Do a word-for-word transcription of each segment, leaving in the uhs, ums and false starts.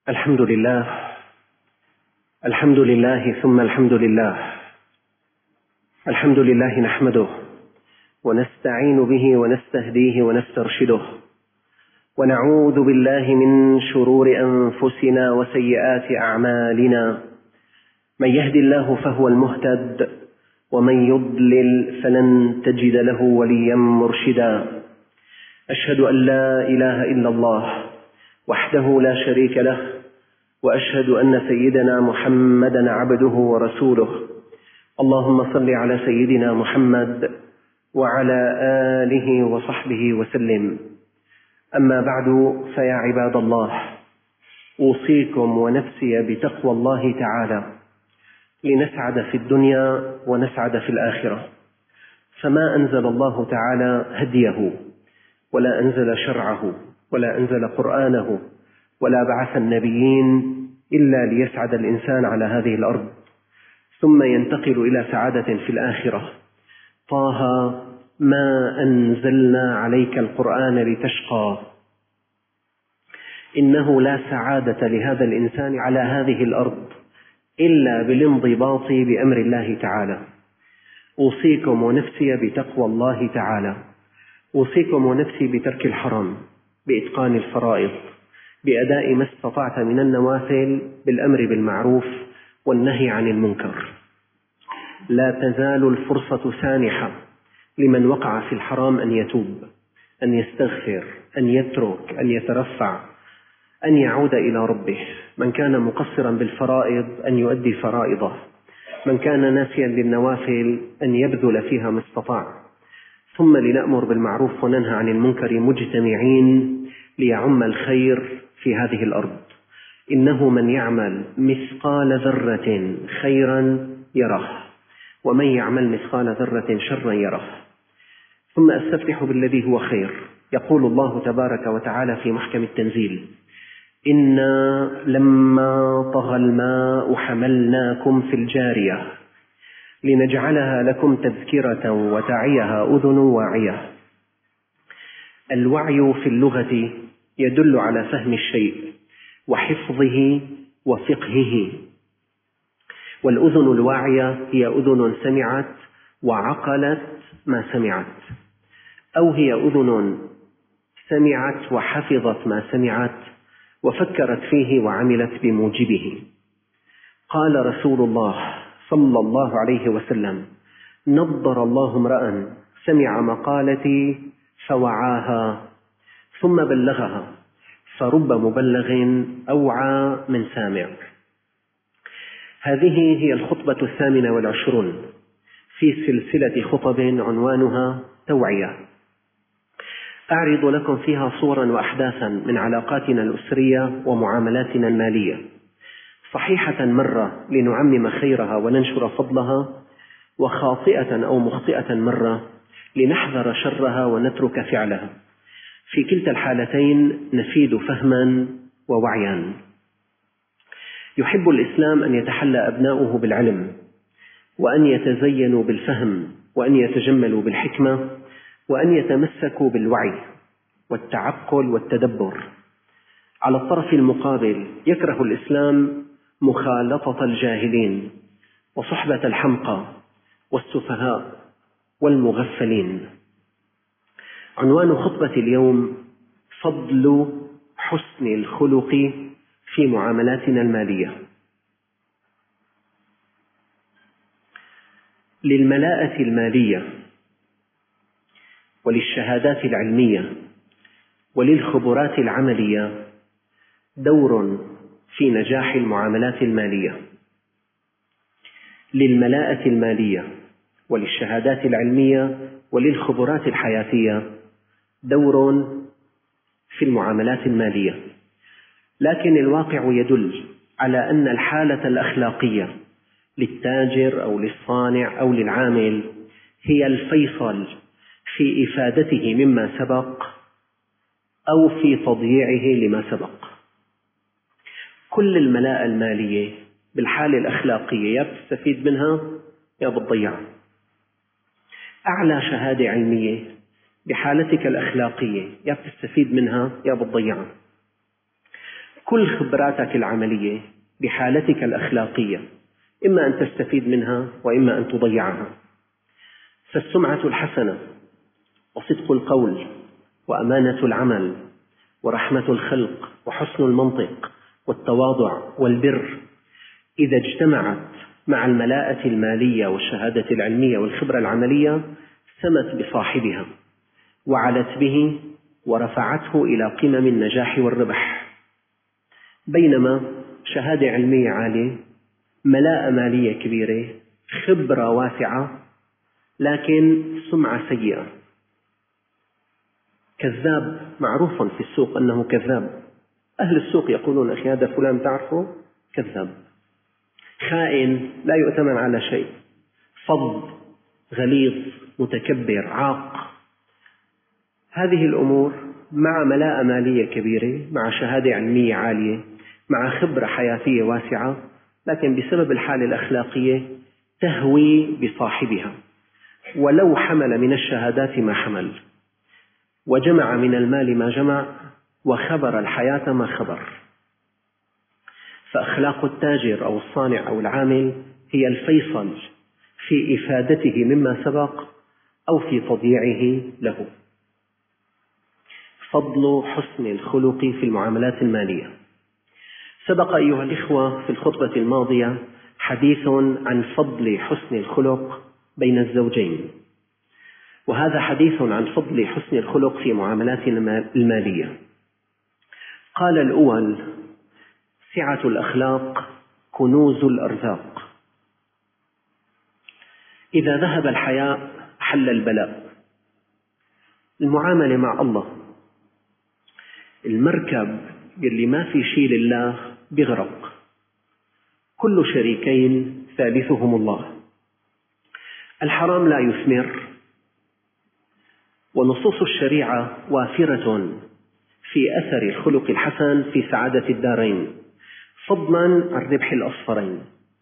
الحمد لله الحمد لله ثم الحمد لله الحمد لله نحمده ونستعين به ونستهديه ونسترشده ونعوذ بالله من شرور أنفسنا وسيئات أعمالنا. من يهد الله فهو المهتد ومن يضلل فلن تجد له وليا مرشدا. أشهد أن لا إله إلا الله وحده لا شريك له، وأشهد أن سيدنا محمدا عبده ورسوله. اللهم صل على سيدنا محمد وعلى آله وصحبه وسلم. أما بعد، فيا عباد الله، أوصيكم ونفسي بتقوى الله تعالى لنسعد في الدنيا ونسعد في الآخرة. فما أنزل الله تعالى هديه ولا أنزل شرعه ولا أنزل قرآنه ولا بعث النبيين إلا ليسعد الإنسان على هذه الأرض ثم ينتقل إلى سعادة في الآخرة. طه ما أنزلنا عليك القرآن لتشقى. إنه لا سعادة لهذا الإنسان على هذه الأرض إلا بالانضباط بأمر الله تعالى. أوصيكم ونفسي بتقوى الله تعالى، أوصيكم ونفسي بترك الحرام، بإتقان الفرائض، بأداء ما استطعت من النوافل، بالأمر بالمعروف والنهي عن المنكر. لا تزال الفرصة سانحة لمن وقع في الحرام أن يتوب، أن يستغفر، أن يترك، أن يترفع، أن يعود إلى ربه. من كان مقصرا بالفرائض أن يؤدي فرائضه، من كان ناسيا للنوافل أن يبذل فيها ما استطاع. ثم لنأمر بالمعروف وننهى عن المنكر مجتمعين ليعم الخير في هذه الأرض. إنه من يعمل مثقال ذرة خيرا يره، ومن يعمل مثقال ذرة شرا يره. ثم أستفتح بالذي هو خير. يقول الله تبارك وتعالى في محكم التنزيل: إنا لما طغى الماء حملناكم في الجارية لنجعلها لكم تذكرة وتعيها أذن واعية. الوعي في اللغة يدل على فهم الشيء وحفظه وفقهه، والأذن الواعية هي أذن سمعت وعقلت ما سمعت، أو هي أذن سمعت وحفظت ما سمعت وفكرت فيه وعملت بموجبه. قال رسول الله صلى الله عليه وسلم: نضر الله امرأ سمع مقالتي فوعاها ثم بلغها، فرب مبلغ أوعى من سامع. هذه هي الخطبة الثامنة والعشرون في سلسلة خطب عنوانها توعية. أعرض لكم فيها صورا وأحداثا من علاقاتنا الأسرية ومعاملاتنا المالية، صحيحة مرة لنعمم خيرها وننشر فضلها، وخاطئة أو مخطئة مرة لنحذر شرها ونترك فعلها. في كلتا الحالتين نفيد فهما ووعيا. يحب الإسلام أن يتحلى أبناؤه بالعلم، وأن يتزينوا بالفهم، وأن يتجملوا بالحكمة، وأن يتمسكوا بالوعي والتعقل والتدبر. على الطرف المقابل يكره الإسلام مخالطة الجاهلين وصحبة الحمقى والسفهاء والمغفلين. عنوان خطبة اليوم: فضل حسن الخلق في معاملاتنا المالية. للملاءة المالية وللشهادات العلمية وللخبرات العملية دور في نجاح المعاملات المالية. للملاءة المالية وللشهادات العلمية وللخبرات الحياتية دور في المعاملات المالية، لكن الواقع يدل على أن الحالة الأخلاقية للتاجر أو للصانع أو للعامل هي الفيصل في إفادته مما سبق أو في تضييعه لما سبق. كل الملاءة المالية بالحالة الأخلاقية يا بتستفيد منها يا بتضيعها. أعلى شهادة علمية بحالتك الأخلاقية يا بتستفيد منها يا بتضيعها. كل خبراتك العملية بحالتك الأخلاقية، إما أن تستفيد منها وإما أن تضيعها. فالسمعة الحسنة وصدق القول وأمانة العمل ورحمة الخلق وحسن المنطق والتواضع والبر إذا اجتمعت مع الملاءة المالية والشهادة العلمية والخبرة العملية سمت بصاحبها وعلت به ورفعته إلى قمم النجاح والربح. بينما شهادة علمية عالية، ملاءة مالية كبيرة، خبرة واسعة، لكن سمعة سيئة، كذاب معروف في السوق أنه كذاب، أهل السوق يقولون أخي هذا فلان تعرفه كذاب، خائن، لا يؤتمن على شيء، فظ، غليظ، متكبر، عاق. هذه الأمور مع ملاءة مالية كبيرة، مع شهادة علمية عالية، مع خبرة حياتية واسعة، لكن بسبب الحالة الأخلاقية تهوي بصاحبها، ولو حمل من الشهادات ما حمل، وجمع من المال ما جمع، وخبر الحياة ما خبر. فأخلاق التاجر أو الصانع أو العامل هي الفيصل في إفادته مما سبق أو في تضييعه له. فضل حسن الخلق في المعاملات المالية. سبق أيها الإخوة في الخطبة الماضية حديث عن فضل حسن الخلق بين الزوجين، وهذا حديث عن فضل حسن الخلق في معاملات المالية. قال الأول: سعة الأخلاق كنوز الأرزاق. إذا ذهب الحياء حل البلاء. المعاملة مع الله، المركب اللي ما في شيء لله بيغرق، كل شريكين ثالثهم الله. الحرام لا يثمر، ونصوص الشريعة وافرة في أثر الخلق الحسن في سعادة الدارين، فضلا عن ربح الأصفرين.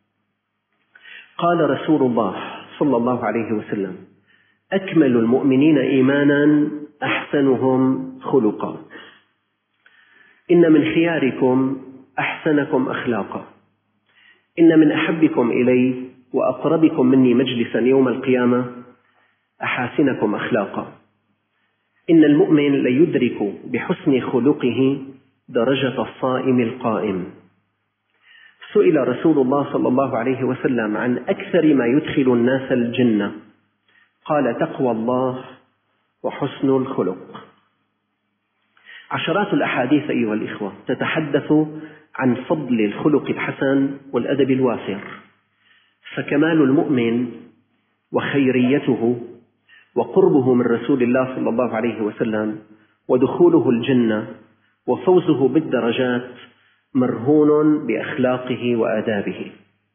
قال رسول الله صلى الله عليه وسلم: أكمل المؤمنين إيمانا أحسنهم خلقا، إن من خياركم أحسنكم أخلاقا، إن من أحبكم إلي وأقربكم مني مجلسا يوم القيامة أحاسنكم أخلاقا، إن المؤمن ليدرك بحسن خلقه درجة الصائم القائم. سئل رسول الله صلى الله عليه وسلم عن أكثر ما يدخل الناس الجنة، قال: تقوى الله وحسن الخلق. عشرات الأحاديث أيها الإخوة تتحدث عن فضل الخلق الحسن والأدب الوافر، فكمال المؤمن وخيريته وقربه من رسول الله صلى الله عليه وسلم ودخوله الجنة وفوزه بالدرجات مرهون بأخلاقه وآدابه.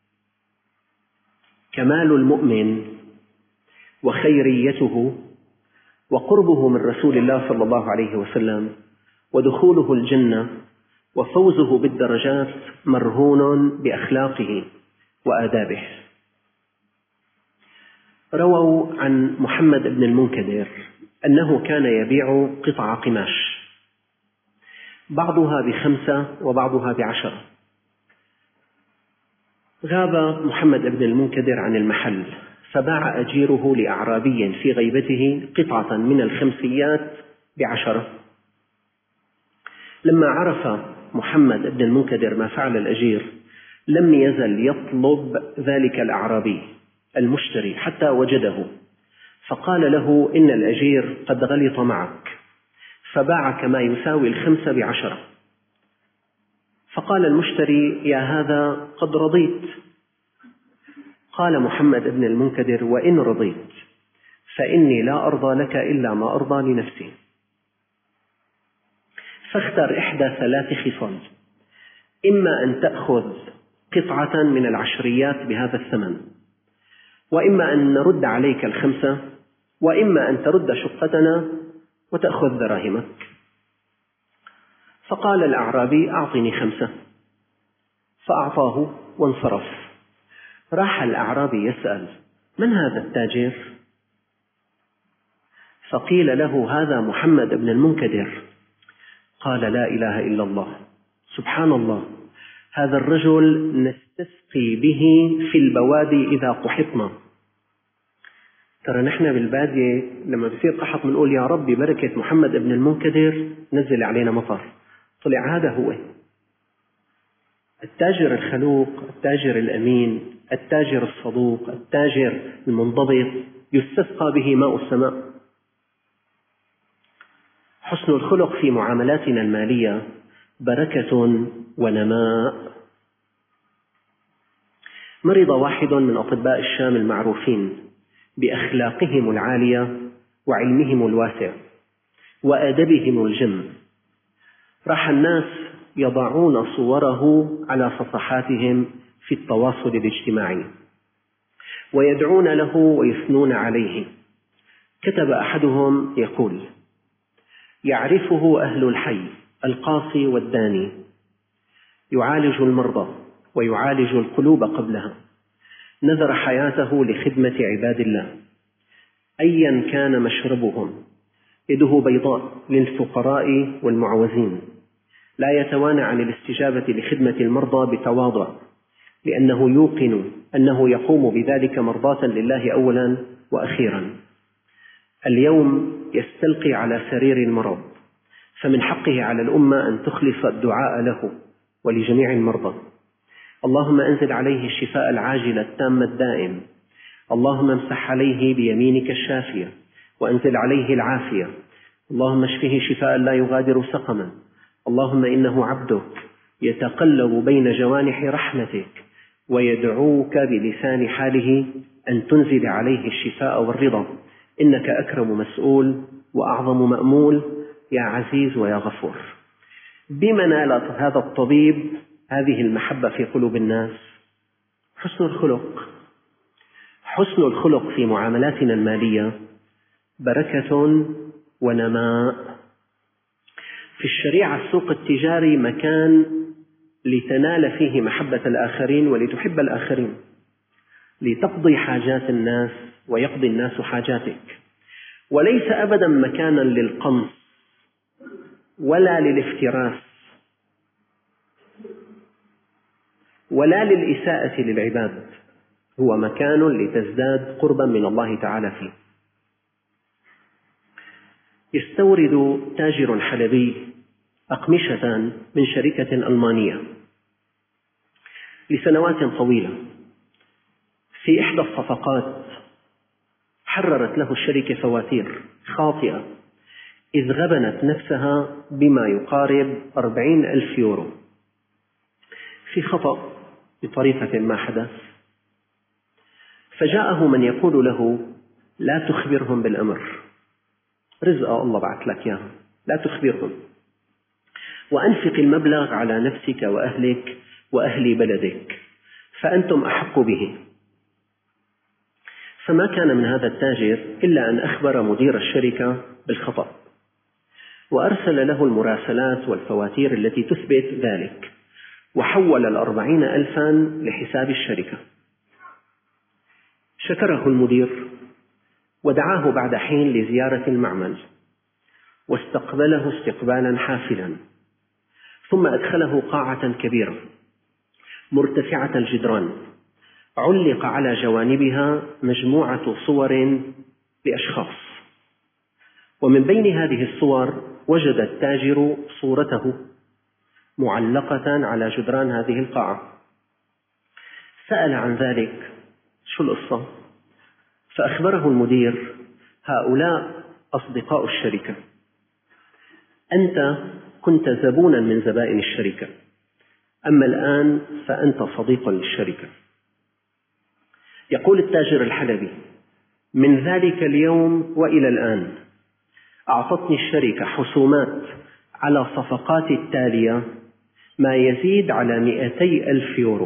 كمال المؤمن وخيريته وقربه من رسول الله صلى الله عليه وسلم ودخوله الجنة وفوزه بالدرجات مرهون بأخلاقه وآدابه. رووا عن محمد بن المنكدر أنه كان يبيع قطع قماش، بعضها بخمسة وبعضها بعشرة. غاب محمد بن المنكدر عن المحل، فباع أجيره لأعرابي في غيبته قطعة من الخمسيات بعشرة. لما عرف محمد بن المنكدر ما فعل الأجير لم يزل يطلب ذلك الأعرابي المشتري حتى وجده، فقال له: إن الأجير قد غلط معك، فباعك ما يساوي الخمسة بعشرة. فقال المشتري: يا هذا قد رضيت. قال محمد بن المنكدر: وإن رضيت فإني لا أرضى لك إلا ما أرضى لنفسي. فاختر إحدى ثلاث خصال: إما أن تأخذ قطعة من العشريات بهذا الثمن، وإما أن نرد عليك الخمسة، وإما أن ترد شقتنا وتأخذ دراهمك. فقال الأعرابي: أعطني خمسة، فأعطاه وانصرف. راح الأعرابي يسأل: من هذا التاجر؟ فقيل له: هذا محمد بن المنكدر. قال: لا إله إلا الله، سبحان الله، هذا الرجل نستسقي به في البوادي إذا قحطنا. ترى نحن بالبادية لما بصير قحط بنقول يا رب ببركة محمد بن المنكدر نزل علينا مطر. طلع هذا هو التاجر الخلوق، التاجر الأمين، التاجر الصدوق، التاجر المنضبط، يستسقى به ماء السماء. حسن الخلق في معاملاتنا المالية بركة ونماء. مرض واحد من أطباء الشام المعروفين بأخلاقهم العالية وعلمهم الواسع وأدبهم الجم. راح الناس يضعون صوره على صفحاتهم في التواصل الاجتماعي ويدعون له ويثنون عليه. كتب أحدهم يقول: يعرفه أهل الحي القاصي والداني، يعالج المرضى ويعالج القلوب قبلها، نذر حياته لخدمة عباد الله أيا كان مشربهم، يده بيضاء للفقراء والمعوزين، لا يتوانى عن الاستجابة لخدمة المرضى بتواضع، لأنه يوقن أنه يقوم بذلك مرضاة لله أولا وأخيرا. اليوم يستلقي على سرير المرض، فمن حقه على الأمة أن تخلص الدعاء له ولجميع المرضى. اللهم أنزل عليه الشفاء العاجل التام الدائم، اللهم امسح عليه بيمينك الشافية وأنزل عليه العافية، اللهم اشفه شفاء لا يغادر سقما. اللهم إنه عبدك يتقلب بين جوانح رحمتك ويدعوك بلسان حاله أن تنزل عليه الشفاء والرضا، إنك أكرم مسؤول وأعظم مأمول يا عزيز ويا غفور. بما نالت هذا الطبيب هذه المحبة في قلوب الناس؟ حسن الخلق. حسن الخلق في معاملاتنا المالية بركة ونماء. في الشريعة السوق التجاري مكان لتنال فيه محبة الآخرين ولتحب الآخرين، لتقضي حاجات الناس ويقضي الناس حاجاتك، وليس أبدا مكانا للقمص ولا للافتراس ولا للإساءة للعباد، هو مكان لتزداد قربا من الله تعالى فيه. يستورد تاجر حلبي أقمشة من شركة ألمانية لسنوات طويلة. في إحدى الصفقات حررت له الشركة فواتير خاطئة، إذ غبنت نفسها بما يقارب أربعين ألف يورو في خطأ بطريقة ما حدث. فجاءه من يقول له: لا تخبرهم بالأمر، رزق الله بعث لك إياه، لا تخبرهم، وأنفق المبلغ على نفسك وأهلك وأهل بلدك، فأنتم أحق به. فما كان من هذا التاجر إلا أن أخبر مدير الشركة بالخطأ، وأرسل له المراسلات والفواتير التي تثبت ذلك، وحول الأربعين ألفا لحساب الشركة. شكره المدير ودعاه بعد حين لزيارة المعمل، واستقبله استقبالا حافلا، ثم أدخله قاعة كبيرة مرتفعة الجدران، علق على جوانبها مجموعة صور لأشخاص، ومن بين هذه الصور وجد التاجر صورته معلقة على جدران هذه القاعة. سأل عن ذلك: شو القصة؟ فأخبره المدير: هؤلاء أصدقاء الشركة، أنت كنت زبونا من زبائن الشركة، أما الآن فأنت صديق للشركة. يقول التاجر الحلبي: من ذلك اليوم وإلى الآن أعطتني الشركة حسومات على صفقاتي التالية ما يزيد على مئتي ألف يورو.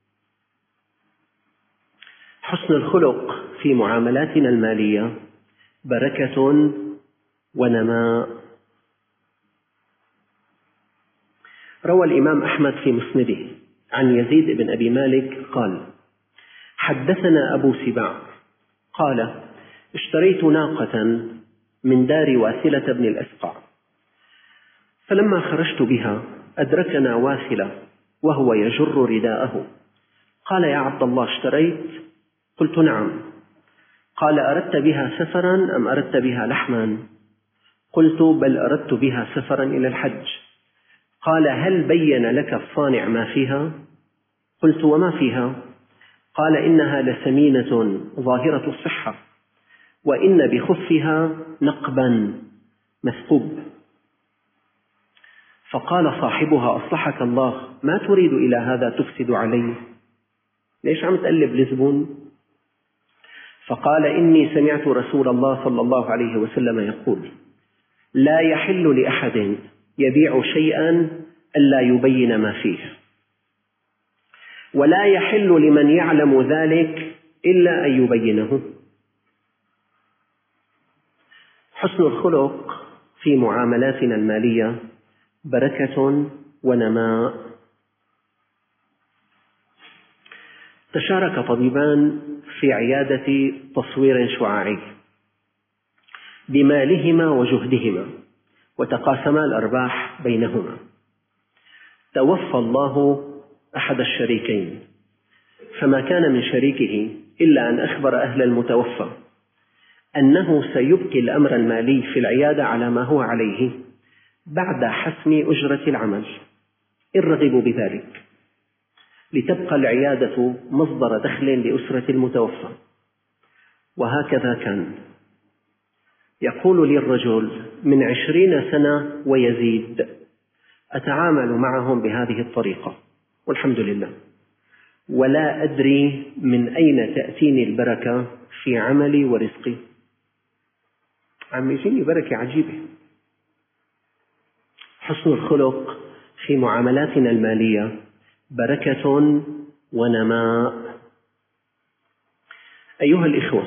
حسن الخلق في معاملاتنا المالية بركة ونماء. روى الإمام أحمد في مسنده عن يزيد بن أبي مالك قال: حدثنا أبو سباع قال: اشتريت ناقة من دار واثلة بن الأسقع، فلما خرجت بها أدركنا واثلة وهو يجر رداءه، قال: يا عبد الله، اشتريت؟ قلت: نعم. قال: أردت بها سفرا أم أردت بها لحما؟ قلت: بل أردت بها سفرا إلى الحج. قال: هل بين لك الصانع ما فيها؟ قلت: وما فيها؟ قال: إنها لسمينة ظاهرة الصحة، وإن بخفها نقبا مثقوب. فقال صاحبها: أصلحك الله، ما تريد إلى هذا تفسد عليه؟ ليش عم تقلب لزبون؟ فقال: إني سمعت رسول الله صلى الله عليه وسلم يقول: لا يحل لأحد يبيع شيئا ألا يبين ما فيه، ولا يحل لمن يعلم ذلك إلا أن يبينه. حسن الخلق في معاملاتنا المالية بركة ونماء. تشارك طبيبان في عيادة تصوير شعاعي بمالهما وجهدهما، وتقاسما الأرباح بينهما. توفى الله أحد الشريكين، فما كان من شريكه إلا أن أخبر أهل المتوفى أنه سيبقي الأمر المالي في العيادة على ما هو عليه بعد حسم أجرة العمل، إن رغبوا بذلك، لتبقى العيادة مصدر دخل لأسرة المتوفى. وهكذا كان. يقول لي الرجل: من عشرين سنة ويزيد أتعامل معهم بهذه الطريقة والحمد لله، ولا أدري من أين تأتيني البركة في عملي ورزقي. عم يجيني بركة عجيبة. حسن الخلق في معاملاتنا المالية بركة ونماء. أيها الإخوة،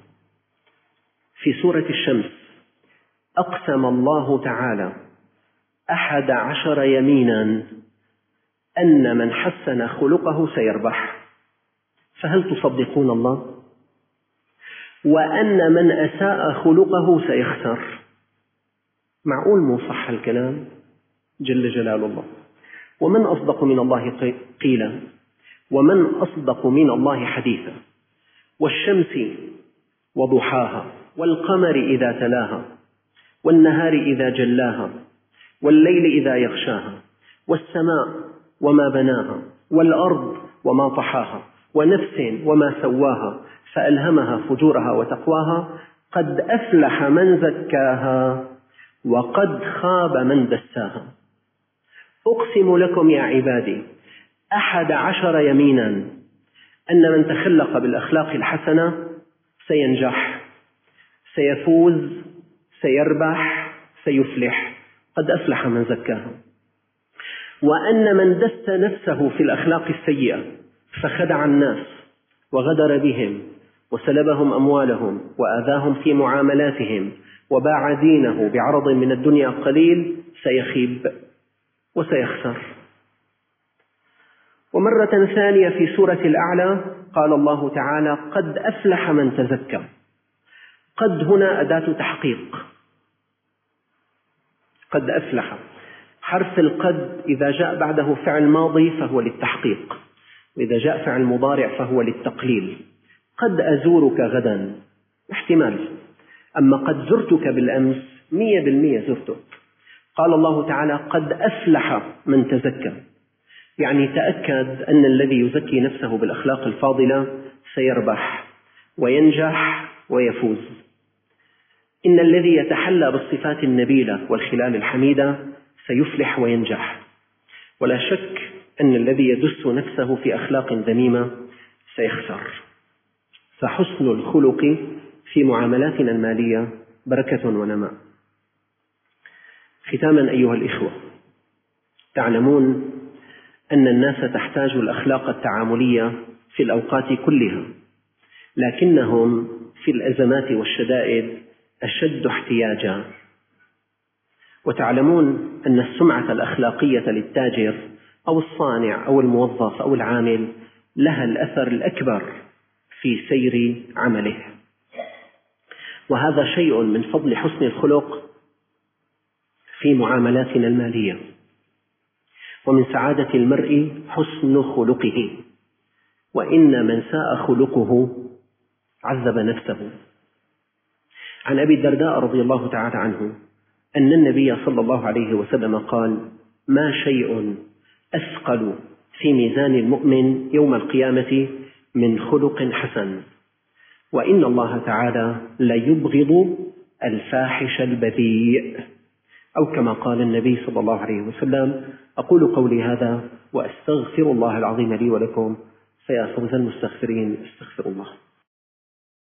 في سورة الشمس أقسم الله تعالى أحد عشر يمينا أن من حسن خلقه سيربح، فهل تصدقون الله؟ وأن من أساء خلقه سيخسر. معقول مو صح الكلام؟ جل جلال الله. ومن أصدق من الله قيلا، ومن أصدق من الله حديثا. والشمس وضحاها، والقمر إذا تلاها، والنهار إذا جلاها، والليل إذا يغشاها، والسماء وما بناها، والأرض وما طحاها، ونفس وما سواها فألهمها فجورها وتقواها، قد أفلح من زكاها وقد خاب من دساها. أقسم لكم يا عبادي أحد عشر يمينا أن من تخلق بالأخلاق الحسنة سينجح، سيفوز، سيربح، سيفلح. قد أفلح من زكاها. وأن من دس نفسه في الأخلاق السيئة فخدع الناس وغدر بهم وسلبهم أموالهم وآذاهم في معاملاتهم وباع دينه بعرض من الدنيا قليل سيخيب وسيخسر. ومرة ثانية في سورة الأعلى قال الله تعالى: قد أفلح من تزكى. قد هنا أداة تحقيق. قد أفلح، حرف القد إذا جاء بعده فعل ماضي فهو للتحقيق، وإذا جاء فعل مضارع فهو للتقليل. قد أزورك غدا احتمال، أما قد زرتك بالأمس مية بالمية زرتك. قال الله تعالى: قد أفلح من تزكى، يعني تأكد أن الذي يزكي نفسه بالأخلاق الفاضلة سيربح وينجح ويفوز. إن الذي يتحلى بالصفات النبيلة والخلال الحميدة سيفلح وينجح. ولا شك أن الذي يدس نفسه في أخلاق ذميمة سيخسر. فحسن الخلق في معاملاتنا المالية بركة ونماء. ختاما أيها الإخوة، تعلمون أن الناس تحتاج الأخلاق التعاملية في الأوقات كلها، لكنهم في الأزمات والشدائد أشد احتياجا. وتعلمون أن السمعة الأخلاقية للتاجر أو الصانع أو الموظف أو العامل لها الأثر الأكبر في سير عمله، وهذا شيء من فضل حسن الخلق في معاملاتنا المالية. ومن سعادة المرء حسن خلقه، وإن من ساء خلقه عذب نفسه. عن أبي الدرداء رضي الله تعالى عنه أن النبي صلى الله عليه وسلم قال: ما شيء أثقل في ميزان المؤمن يوم القيامة من خلق حسن، وإن الله تعالى ليبغض الفاحش البذيء، أو كما قال النبي صلى الله عليه وسلم. أقول قولي هذا وأستغفر الله العظيم لي ولكم، فيا فوز المستغفرين، استغفر الله.